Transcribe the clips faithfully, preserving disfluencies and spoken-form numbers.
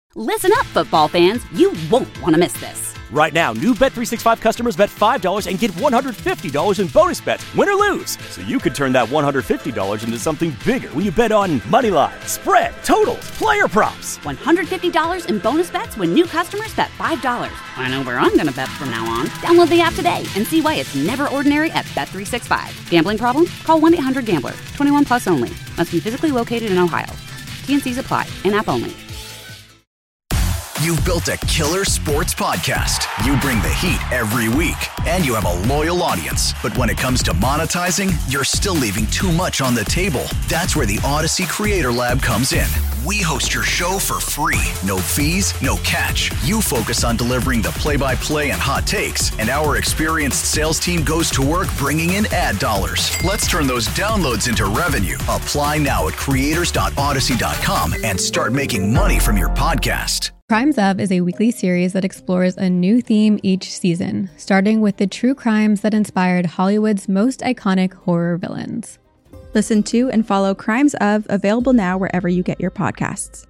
Listen up, football fans. You won't want to miss this. Right now, new Bet three sixty-five customers bet five dollars and get one hundred fifty dollars in bonus bets, win or lose. So you could turn that one hundred fifty dollars into something bigger when you bet on money line, spread, totals, player props. one hundred fifty dollars in bonus bets when new customers bet five dollars. I know where I'm going to bet from now on. Download the app today and see why it's never ordinary at Bet three sixty-five. Gambling problem? Call one eight hundred gambler. twenty-one plus only. Must be physically located in Ohio. T N Cs apply. In-app only. You've built a killer sports podcast. You bring the heat every week, and you have a loyal audience. But when it comes to monetizing, you're still leaving too much on the table. That's where the Odyssey Creator Lab comes in. We host your show for free. No fees, no catch. You focus on delivering the play-by-play and hot takes, and our experienced sales team goes to work bringing in ad dollars. Let's turn those downloads into revenue. Apply now at creators dot odyssey dot com and start making money from your podcast. Crimes Of is a weekly series that explores a new theme each season, starting with the true crimes that inspired Hollywood's most iconic horror villains. Listen to and follow Crimes Of, available now wherever you get your podcasts.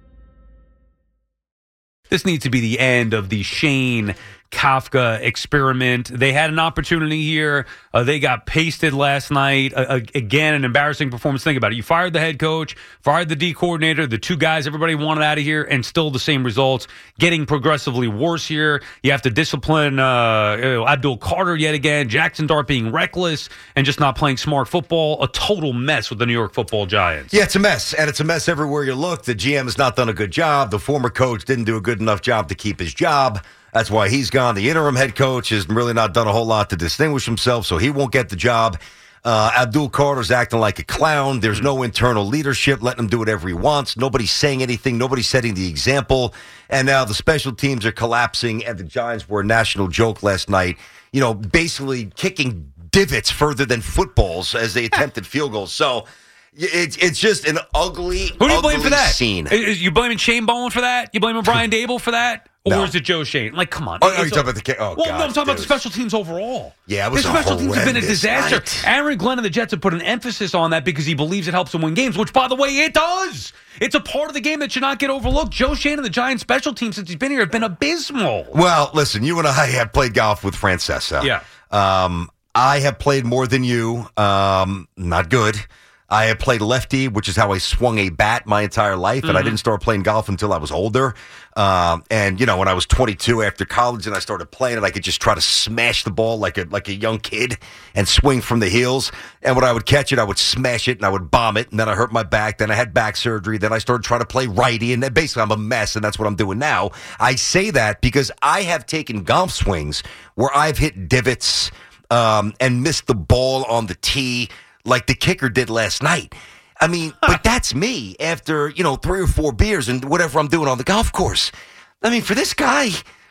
This needs to be the end of the Shane Kafka experiment. They had an opportunity here. Uh, they got pasted last night. Uh, again, an embarrassing performance. Think about it. You fired the head coach, fired the D coordinator, the two guys everybody wanted out of here, and still the same results. Getting progressively worse here. You have to discipline uh, Abdul Carter yet again. Jackson Dart being reckless and just not playing smart football. A total mess with the New York Football Giants. Yeah, it's a mess, and it's a mess everywhere you look. The G M has not done a good job. The former coach didn't do a good enough job to keep his job. That's why he's gone. The interim head coach has really not done a whole lot to distinguish himself, so he won't get the job. Uh, Abdul Carter's acting like a clown. There's no internal leadership, letting him do whatever he wants. Nobody's saying anything. Nobody's setting the example. And now the special teams are collapsing, and the Giants were a national joke last night, you know, basically kicking divots further than footballs as they attempted field goals. So it's it's just an ugly, Who do you blame for that? Scene. Is you blaming Shane Bowen for that? You blaming Brian Dable for that? Or No. is it Joe Shane? Like, come on. Oh, are you talking about the kick? Oh, well, God, no, I'm talking about the dude. special teams overall. Yeah, it was the a special teams have been a horrendous disaster. night. Aaron Glenn and the Jets have put an emphasis on that because he believes it helps them win games, which, by the way, it does. It's a part of the game that should not get overlooked. Joe Shane and the Giants special teams since he's been here have been abysmal. Well, listen, you and I have played golf with Francesa. Yeah. Um, I have played more than you. Um, not good. I have played lefty, which is how I swung a bat my entire life, and Mm-hmm. I didn't start playing golf until I was older. Um, and you know, when I was twenty-two after college, and I started playing it, I could just try to smash the ball like a like a young kid and swing from the heels. And when I would catch it, I would smash it and I would bomb it, and then I hurt my back. Then I had back surgery. Then I started trying to play righty, and then basically I'm a mess, and that's what I'm doing now. I say that because I have taken golf swings where I've hit divots um, and missed the ball on the tee, like the kicker did last night. I mean, but that's me after, you know, three or four beers and whatever I'm doing on the golf course. I mean, for this guy,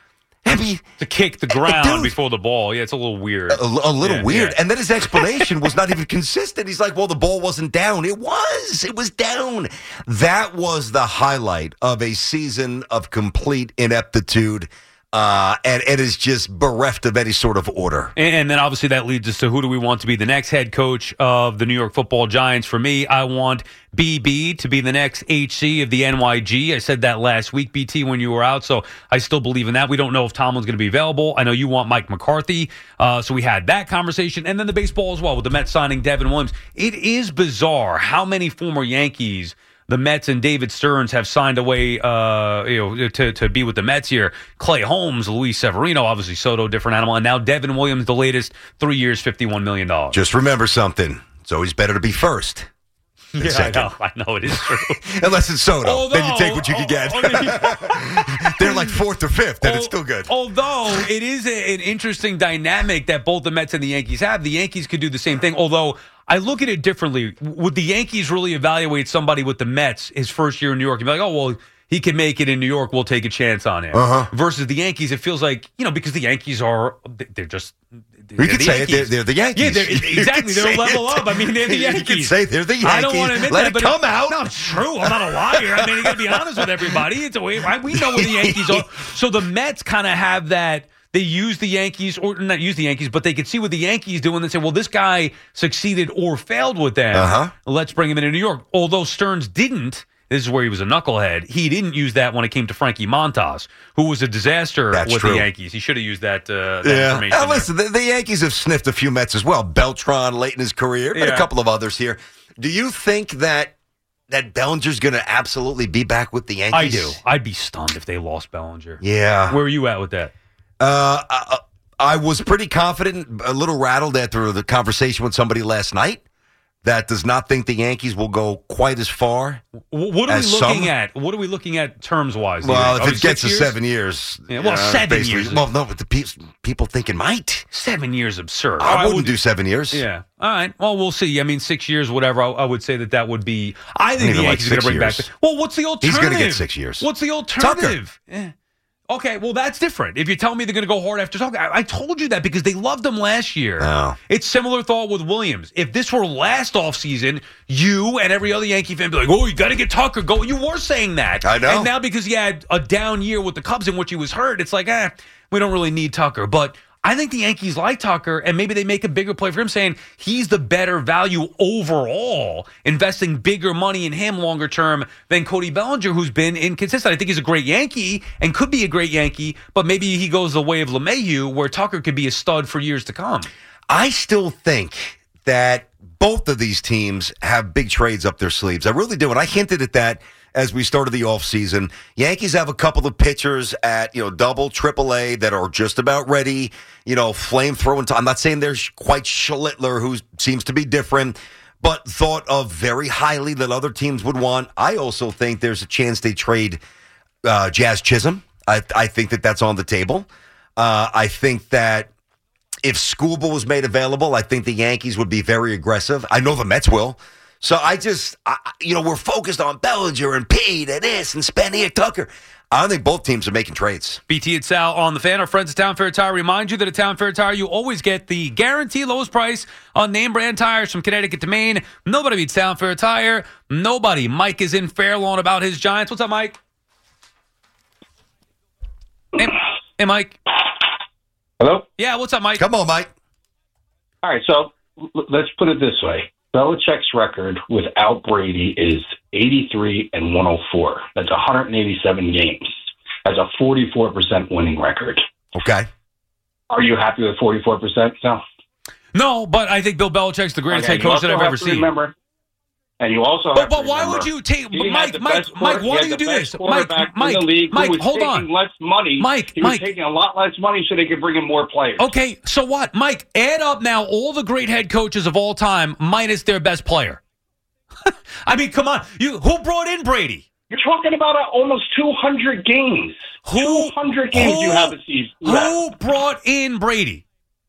I mean... To kick the ground dude, before the ball. Yeah, it's a little weird. A, a little Yeah, weird. yeah. And then his explanation was not even consistent. He's like, well, the ball wasn't down. It was. It was down. That was the highlight of a season of complete ineptitude. Uh, and it is just bereft of any sort of order. And, and then obviously that leads us to who do we want to be the next head coach of the New York Football Giants? For me, I want B B to be the next H C of the N Y G. I said that last week, B T, when you were out, so I still believe in that. We don't know if Tomlin's going to be available. I know you want Mike McCarthy, uh, so we had that conversation. And then the baseball as well with the Mets signing Devin Williams. It is bizarre how many former Yankees the Mets and David Stearns have signed away, uh, you know, to, to be with the Mets here. Clay Holmes, Luis Severino, obviously Soto, different animal, and now Devin Williams, the latest, three years, fifty-one million dollars. Just remember something. It's always better to be first than Yeah, second. I know, I know it is true. Unless it's Soto. Although- then you take what you can get. They're like fourth or fifth, then it's still good. Although it is a, an interesting dynamic that both the Mets and the Yankees have. The Yankees could do the same thing, although I look at it differently. Would the Yankees really evaluate somebody with the Mets his first year in New York and be like, oh, well, he can make it in New York, we'll take a chance on him. Uh-huh. Versus the Yankees, it feels like, you know, because the Yankees are, they're just... You could say it, they're, they're the Yankees. Yeah, they're, You exactly. could They're say level it. up. I mean, they're the Yankees. You could say they're the Yankees. I don't want to admit Let that, it but come out. No, it's true. I'm not a liar. I mean, you got to be honest with everybody. It's a way, right? We know where the Yankees are. So the Mets kind of have that. They use the Yankees, or not use the Yankees, but they could see what the Yankees do and they say, well, this guy succeeded or failed with them. Uh-huh. Let's bring him into New York. Although Stearns didn't. this is where he was a knucklehead. He didn't use that when it came to Frankie Montas, who was a disaster That's with true. the Yankees. He should have used that, uh, that Yeah. information. Now, there. listen, the, the Yankees have sniffed a few Mets as well. Beltran late in his career, but Yeah. a couple of others here. Do you think that that Bellinger's going to absolutely be back with the Yankees? I do. I'd be stunned if they lost Bellinger. Yeah. Where are you at with that? Uh, I, I was pretty confident, a little rattled after the conversation with somebody last night that does not think the Yankees will go quite as far. W- What are we As looking some- at? What are we looking at terms wise? Well, if it gets to seven years. Yeah, well, uh, seven basically- years. Well, no, but the pe- people think it might. Seven years absurd. I wouldn't do seven years. Yeah. All right. Well, we'll see. I mean, six years, whatever. I, I would say that that would be. I think the even like Yankees are going six to bring years. back. Well, what's the alternative? He's gonna get six years. What's the alternative? Eh. Okay, well, that's different. If you tell me they're going to go hard after Tucker, I, I told you that because they loved him last year. Oh. It's similar thought with Williams. If this were last offseason, you and every other Yankee fan would be like, oh, you got to get Tucker going. You were saying that. I know. And now because he had a down year with the Cubs in which he was hurt, it's like, eh, we don't really need Tucker. But I think the Yankees like Tucker, and maybe they make a bigger play for him, saying he's the better value overall, investing bigger money in him longer term than Cody Bellinger, who's been inconsistent. I think he's a great Yankee and could be a great Yankee, but maybe he goes the way of LeMahieu, where Tucker could be a stud for years to come. I still think that both of these teams have big trades up their sleeves. I really do. And I hinted at that as we started the offseason. Yankees have a couple of pitchers at, you know, double, triple A that are just about ready, you know, flame-throwing. T- I'm not saying there's quite Schlittler, who seems to be different, but thought of very highly that other teams would want. I also think there's a chance they trade uh, Jazz Chisholm. I, I think that that's on the table. Uh, I think that if Scuba was made available, I think the Yankees would be very aggressive. I know the Mets will. So I just, I, you know, we're focused on Bellinger and Pete and this and Spenny and Tucker. I don't think both teams are making trades. B T and Sal on the Fan. Our friends at Town Fair Tire remind you that at Town Fair Tire, you always get the guaranteed lowest price on name brand tires from Connecticut to Maine. Nobody beats Town Fair Tire. Nobody. Mike is in Fairlawn about his Giants. What's up, Mike? Hey, hey, Mike. Hello? Yeah, what's up, Mike? Come on, Mike. All right, so l- let's put it this way. Belichick's record without Brady is eighty-three and one oh four. That's one hundred eighty-seven games. That's a forty-four percent winning record. Okay. Are you happy with forty-four percent? No. No, but I think Bill Belichick's the greatest Okay, head you coach that also I've have ever to seen. Remember, and you also But, have but to why remember, would you take, he had Mike, the Mike, best Mike, quarter- why he do you had do the this? best Mike, quarterback Mike, in the league who Mike, was hold on. taking less money. Mike, he was Mike. taking a lot less money so they could bring in more players. Okay, so what? Mike, add up now all the great head coaches of all time minus their best player. I mean, come on. You who brought in Brady? You're talking about uh, almost two hundred games. Who, two hundred games who, you have a season. Who brought in Brady?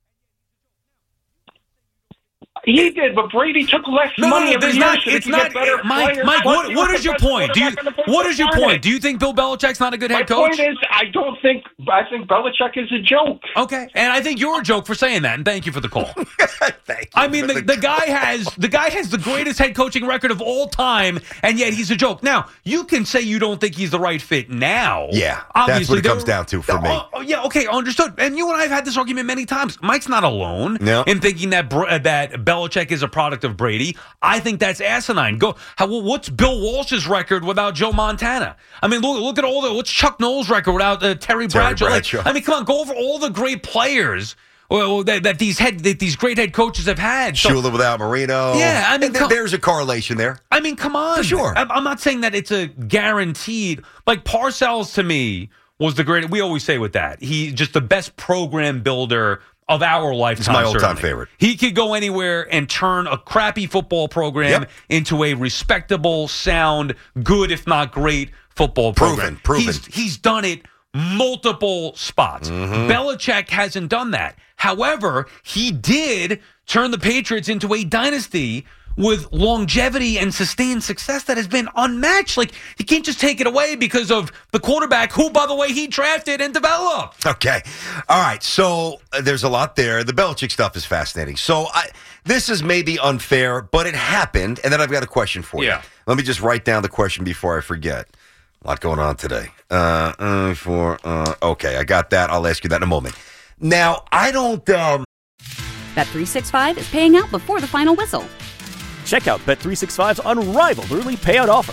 He did, but Brady took less No, no, money no, every there's year not. so they It's could not. get better Mike, players. Mike, Plus, what, you what have is the your best point? Do you quarterback in the what is your planet. point? Do you think Bill Belichick's not a good My head coach? point is, I don't think. I think Belichick is a joke. Okay, and I think you're a joke for saying that, and thank you for the call. Thank you. I mean, for the, the guy has the guy has the greatest head coaching record of all time, and yet he's a joke. Now, you can say you don't think he's the right fit now. Yeah, obviously, that's what it there- comes down to for me. Oh, oh, yeah, okay, understood. And you and I have had this argument many times. Mike's not alone No. in thinking that Br- uh, that Belichick is a product of Brady. I think that's asinine. Go. How, well, what's Bill Walsh's record without Joe Montana? I mean, look look at all the. What's Chuck Noll's record without uh, Terry Terry Bradshaw? Like, Bradshaw. I mean, come on, go over all the great players. Well, that, that these head that these great head coaches have had. So, Shula without Marino. Yeah, I mean, And th- come- there's a correlation there. I mean, come on. For sure. I'm, I'm not saying that it's a guaranteed. Like Parcells to me was the great. We always say with that, he's just the best program builder of our lifetime. my all-time certainly. favorite. He could go anywhere and turn a crappy football program Yep. into a respectable, sound, good if not great football program. Proven, proven. He's, he's done it multiple spots. Mm-hmm. Belichick hasn't done that. However, he did turn the Patriots into a dynasty with longevity and sustained success that has been unmatched. Like, you can't just take it away because of the quarterback who, by the way, he drafted and developed. Okay. All right. So uh, there's a lot there. The Belichick stuff is fascinating. So I, this is maybe unfair, but it happened. And then I've got a question for Yeah. you. Let me just write down the question before I forget. A lot going on today. Uh, uh, for, uh, okay, I got that. I'll ask you that in a moment. Now, I don't... Um, Bet three sixty-five is paying out before the final whistle. Check out Bet three sixty-five's unrivaled early payout offer.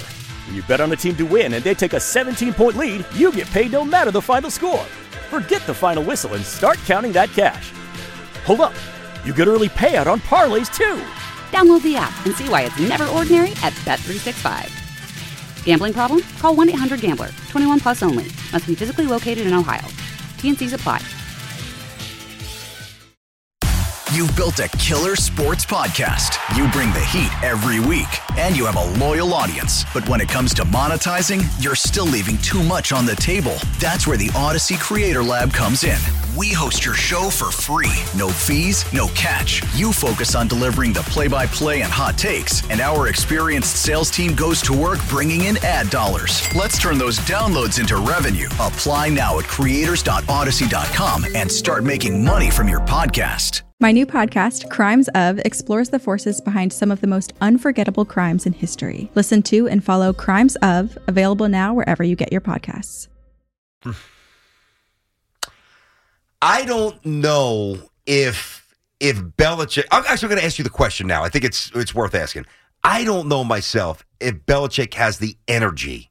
When you bet on a team to win and they take a seventeen-point lead, you get paid no matter the final score. Forget the final whistle and start counting that cash. Hold up. You get early payout on parlays, too. Download the app and see why it's never ordinary at Bet three sixty-five. Gambling problem? Call one eight hundred gambler. twenty-one plus only. Must be physically located in Ohio. T N Cs apply. You've built a killer sports podcast. You bring the heat every week, and you have a loyal audience. But when it comes to monetizing, you're still leaving too much on the table. That's where the Odyssey Creator Lab comes in. We host your show for free. No fees, no catch. You focus on delivering the play-by-play and hot takes, and our experienced sales team goes to work bringing in ad dollars. Let's turn those downloads into revenue. Apply now at creators dot odyssey dot com and start making money from your podcast. My new podcast, Crimes Of, explores the forces behind some of the most unforgettable crimes in history. Listen to and follow Crimes Of, available now wherever you get your podcasts. I don't know if if Belichick. I'm actually going to ask you the question now. I think it's it's worth asking. I don't know myself if Belichick has the energy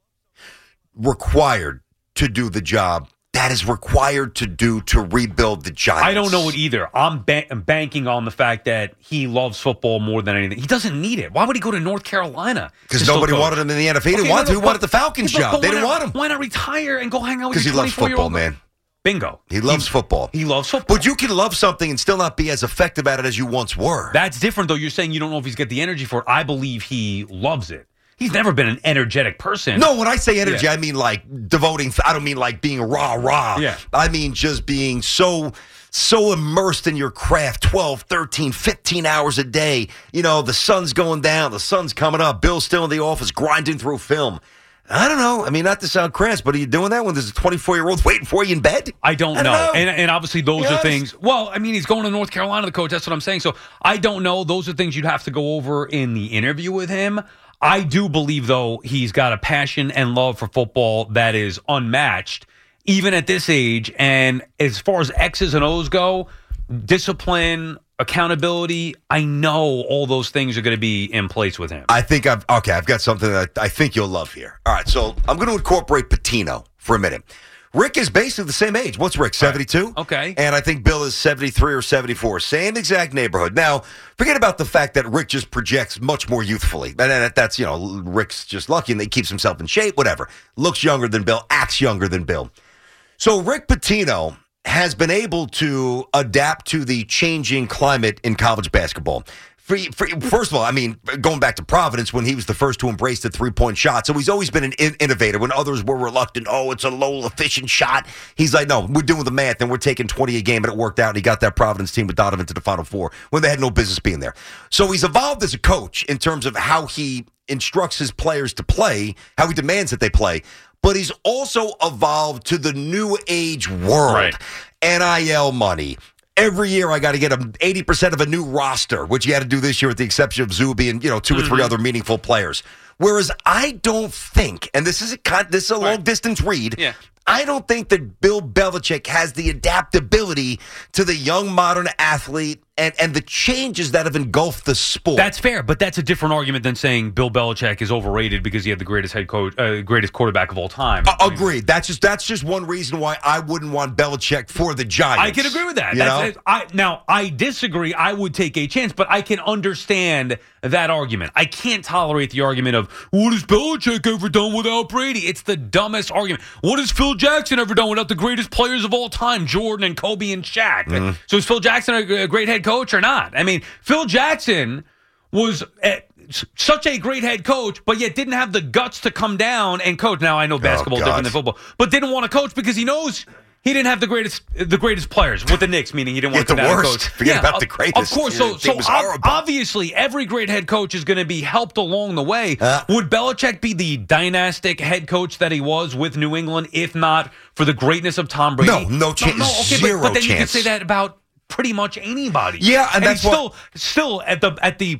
required to do the job that is required to do to rebuild the Giants. I don't know it either. I'm, ba- I'm banking on the fact that he loves football more than anything. He doesn't need it. Why would he go to North Carolina? Because nobody wanted him in the N F L. He didn't okay, want no, to. no, He wanted the Falcons but, job. But they didn't not, want him. Why not retire and go hang out with Because your he loves football, man. Bingo. He loves he, football. He loves football. But you can love something and still not be as effective at it as you once were. That's different, though. You're saying you don't know if he's got the energy for it. I believe he loves it. He's never been an energetic person. No, when I say energy, yeah. I mean like devoting. I don't mean like being rah rah. Yeah. I mean just being so so immersed in your craft, twelve, thirteen, fifteen hours a day. You know, the sun's going down, the sun's coming up. Bill's still in the office grinding through film. I don't know. I mean, not to sound crass, but are you doing that when there's a twenty-four-year-old waiting for you in bed? I don't, I don't know. know. And, and obviously those Be are honest. things. Well, I mean, he's going to North Carolina, the coach. That's what I'm saying. So I don't know. Those are things you'd have to go over in the interview with him. I do believe, though, he's got a passion and love for football that is unmatched, even at this age. And as far as X's and O's go, discipline, accountability, I know all those things are going to be in place with him. I think I've okay. I've got something that I think you'll love here. All right, so I'm going to incorporate Patino for a minute. Rick is basically the same age. What's Rick, seventy-two? Right. Okay. And I think Bill is seventy-three or seventy-four. Same exact neighborhood. Now, forget about the fact that Rick just projects much more youthfully. And that, that's, you know, Rick's just lucky and he keeps himself in shape, whatever. Looks younger than Bill, acts younger than Bill. So Rick Pitino has been able to adapt to the changing climate in college basketball. For, for, first of all, I mean, going back to Providence when he was the first to embrace the three-point shot. So he's always been an in- innovator. When others were reluctant, oh, it's a low, efficient shot. He's like, no, we're doing the math, and we're taking twenty a game, and it worked out, and he got that Providence team with Donovan to the Final Four when they had no business being there. So he's evolved as a coach in terms of how he instructs his players to play, how he demands that they play. But he's also evolved to the new age world. Right. N I L money. Every year I got to get a eighty percent of a new roster, which you had to do this year with the exception of Zuby and, you know, two mm-hmm. or three other meaningful players. Whereas I don't think, and this is a this is a long distance read, yeah. I don't think that Bill Belichick has the adaptability to the young modern athlete and, and the changes that have engulfed the sport. That's fair, but that's a different argument than saying Bill Belichick is overrated because he had the greatest head coach, uh, greatest quarterback of all time. Uh, I mean, agreed. That's just that's just one reason why I wouldn't want Belichick for the Giants. I can agree with that. You That's, know? I, now, I disagree. I would take a chance, but I can understand that argument. I can't tolerate the argument of, what has Belichick ever done without Brady? It's the dumbest argument. What has Phil Jackson ever done without the greatest players of all time, Jordan and Kobe and Shaq? Mm-hmm. So is Phil Jackson a, a great head coach or not? I mean, Phil Jackson was a, such a great head coach, but yet didn't have the guts to come down and coach. Now, I know basketball is oh, different than football, but didn't want to coach because he knows he didn't have the greatest the greatest players with the Knicks, meaning he didn't want Get to the come down worst. and coach. Forget yeah, about of, the greatest. Of course. So, so ob- horrible. obviously, every great head coach is going to be helped along the way. Uh, Would Belichick be the dynastic head coach that he was with New England, if not for the greatness of Tom Brady? No, no chance. No, no, okay, Zero but, but then chance. you can say that about pretty much anybody. Yeah, and, and that's he's what, still still at the at the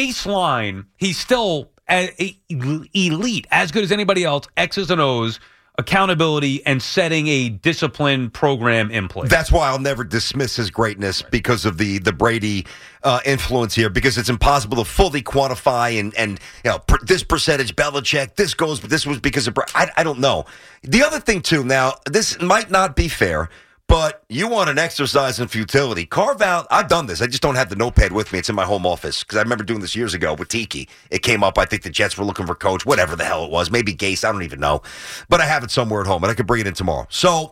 baseline. He's still a, a elite, as good as anybody else. X's and O's. accountability and setting a disciplined program in place. That's why I'll never dismiss his greatness right. because of the the Brady uh, influence here, because it's impossible to fully quantify and and you know per, this percentage Belichick, this goes, but this was because of Brady. I, I don't know. The other thing too, now this might not be fair, but you want an exercise in futility. Carve out, I've done this. I just don't have the notepad with me. It's in my home office because I remember doing this years ago with Tiki. It came up. I think the Jets were looking for coach, whatever the hell it was. Maybe Gase. I don't even know. But I have it somewhere at home, and I could bring it in tomorrow. So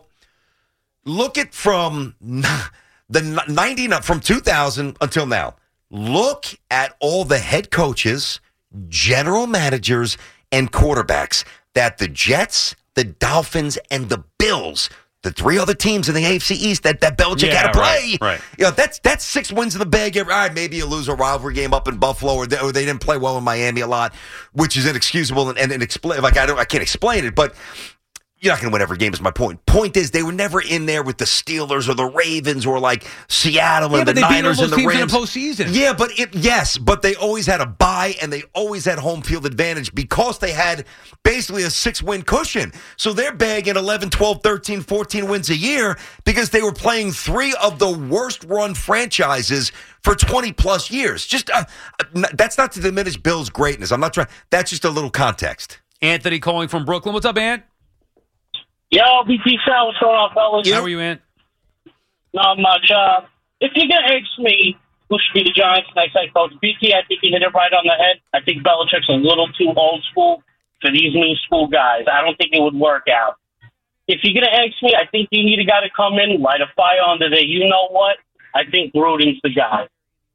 look at from the ninety, from two thousand until now. Look at all the head coaches, general managers, and quarterbacks that the Jets, the Dolphins, and the Bills, the three other teams in the A F C East that, that Belichick yeah, had to play. Right, right. You know, that's that's six wins in the bag. All right, maybe you lose a rivalry game up in Buffalo, or they, or they didn't play well in Miami a lot, which is inexcusable and, and inexplicable. Like I don't, I can't explain it, but you're not going to win every game is my point. Point is, they were never in there with the Steelers or the Ravens or like Seattle yeah, and the Niners and the teams Rams. In the postseason. Yeah, but it, yes, but they always had a bye and they always had home field advantage because they had basically a six-win cushion. So they're bagging eleven, twelve, thirteen, fourteen wins a year because they were playing three of the worst-run franchises for twenty-plus years. Just uh, that's not to diminish Bill's greatness. I'm not trying. That's just a little context. Anthony calling from Brooklyn. What's up, Ant? Yo, B T Sal, what's going on, fellas? How are you, Ant? Not much. Uh, if you're going to ask me who should be the Giants' next head coach, B T, I think you hit it right on the head. I think Belichick's a little too old school for these new school guys. I don't think it would work out. If you're going to ask me, I think you need a guy to come in, light a fire under there. You know what? I think Gruden's the guy.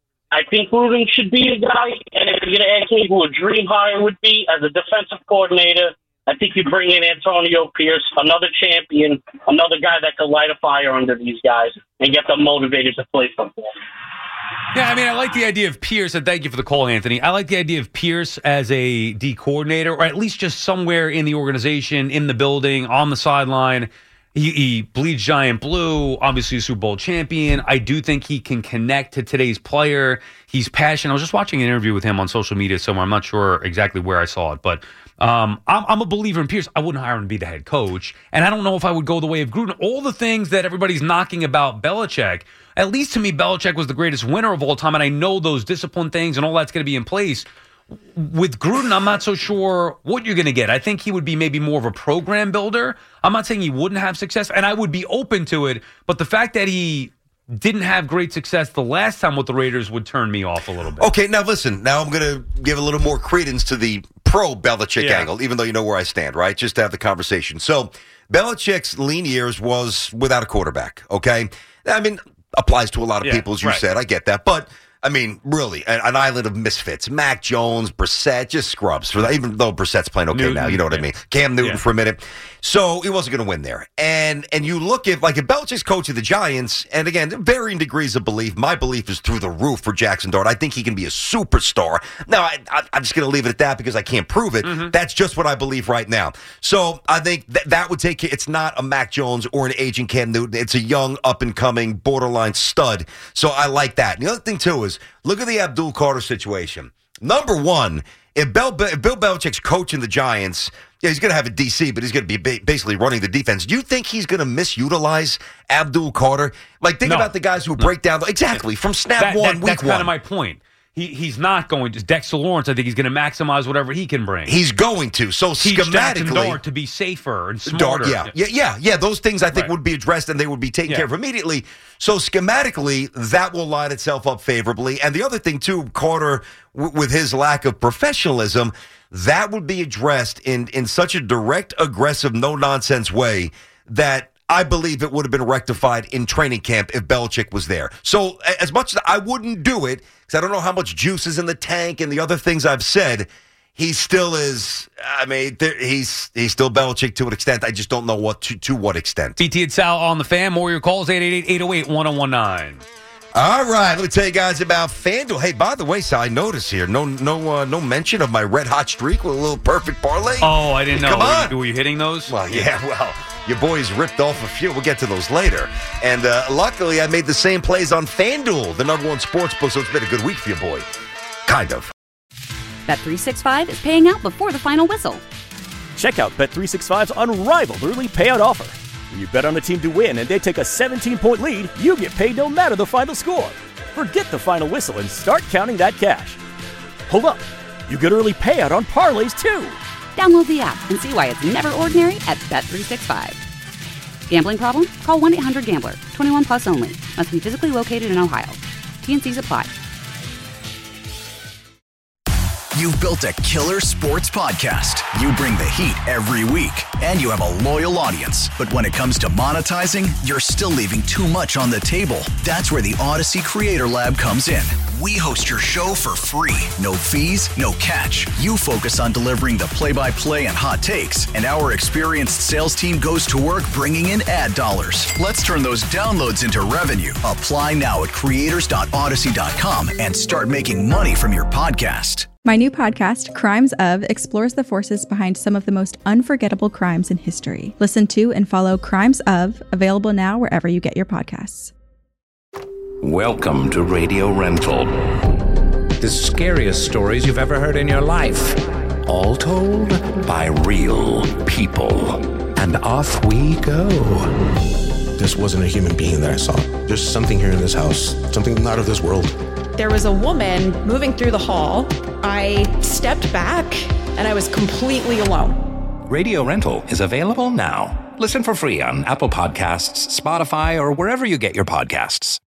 I think Gruden should be the guy. And if you're going to ask me who a dream hire would be as a defensive coordinator, I think you bring in Antonio Pierce, another champion, another guy that could light a fire under these guys and get them motivated to play football. Yeah, I mean, I like the idea of Pierce, and thank you for the call, Anthony. I like the idea of Pierce as a D coordinator, or at least just somewhere in the organization, in the building, on the sideline. He, he bleeds giant blue, obviously a Super Bowl champion. I do think he can connect to today's player. He's passionate. I was just watching an interview with him on social media somewhere. I'm not sure exactly where I saw it, but um, I'm, I'm a believer in Pierce. I wouldn't hire him to be the head coach, and I don't know if I would go the way of Gruden. All the things that everybody's knocking about Belichick, at least to me, Belichick was the greatest winner of all time, and I know those discipline things and all that's going to be in place. With Gruden, I'm not so sure what you're going to get. I think he would be maybe more of a program builder. I'm not saying he wouldn't have success, and I would be open to it, but the fact that he didn't have great success the last time with the Raiders would turn me off a little bit. Okay, now listen. Now I'm going to give a little more credence to the pro-Belichick Yeah. angle, even though you know where I stand, right? Just to have the conversation. So Belichick's lean years was without a quarterback, okay? I mean, applies to a lot of Yeah, people, as you right. said. I get that. But, I mean, really, an, an island of misfits. Mac Jones, Brissett, just scrubs. For that, even though Brissett's playing okay Newton, now, you know what yeah. I mean? Cam Newton Yeah. for a minute. So he wasn't going to win there. And and you look at, like, if Belichick's coach of the Giants, and again, varying degrees of belief. My belief is through the roof for Jackson Dart. I think he can be a superstar. Now, I, I, I'm just going to leave it at that because I can't prove it. Mm-hmm. That's just what I believe right now. So I think th- that would take it's not a Mac Jones or an aging Cam Newton. It's a young, up-and-coming, borderline stud. So I like that. And the other thing, too, is look at the Abdul Carter situation. Number one, if, Bel- if Bill Belichick's coaching the Giants, yeah, he's going to have a D C, but he's going to be ba- basically running the defense. Do you think he's going to misutilize Abdul Carter? Like, think No. about the guys who break down. Exactly, from snap That- one, that- week that's one. kind of my point. He He's not going to. Dexter Lawrence, I think he's going to maximize whatever he can bring. He's going to. So Teach Jackson schematically, Dart to be safer and smarter. Dart, yeah, yeah, yeah, yeah. Those things I think Right. would be addressed and they would be taken Yeah. care of immediately. So schematically, that will line itself up favorably. And the other thing too, Carter, w- with his lack of professionalism, that would be addressed in in such a direct, aggressive, no nonsense way that I believe it would have been rectified in training camp if Belichick was there. So a- as much as I wouldn't do it, because I don't know how much juice is in the tank and the other things I've said, he still is, I mean, there, he's he's still Belichick to an extent. I just don't know what to, to what extent. B T and Sal on the Fan. More of your calls, eight eight eight, eight oh eight, one oh one nine. All right, let me tell you guys about FanDuel. Hey, by the way, Sal, I notice here, no no uh, no mention of my red hot streak with a little perfect parlay. Oh, I didn't know. Come Were on. you, were you hitting those? Well, yeah, well, your boys ripped off a few. We'll get to those later. And uh, luckily, I made the same plays on FanDuel, the number one sports book, so it's been a good week for your boy. Kind of. Bet three sixty-five is paying out before the final whistle. Check out Bet three sixty-five's unrivaled early payout offer. When you bet on a team to win and they take a seventeen-point lead, you get paid no matter the final score. Forget the final whistle and start counting that cash. Hold up. You get early payout on parlays, too. Download the app and see why it's never ordinary at Bet three sixty-five. Gambling problem? Call one eight hundred gambler. twenty-one plus only. Must be physically located in Ohio. T N Cs apply. You've built a killer sports podcast. You bring the heat every week, and you have a loyal audience. But when it comes to monetizing, you're still leaving too much on the table. That's where the Odyssey Creator Lab comes in. We host your show for free. No fees, no catch. You focus on delivering the play-by-play and hot takes, and our experienced sales team goes to work bringing in ad dollars. Let's turn those downloads into revenue. Apply now at creators dot odyssey dot com and start making money from your podcast. My new podcast, Crimes Of, explores the forces behind some of the most unforgettable crimes in history. Listen to and follow Crimes Of, available now wherever you get your podcasts. Welcome to Radio Rental. The scariest stories you've ever heard in your life. All told by real people. And off we go. This wasn't a human being that I saw. There's something here in this house, something not of this world. There was a woman moving through the hall. I stepped back and I was completely alone. Radio Rental is available now. Listen for free on Apple Podcasts, Spotify, or wherever you get your podcasts.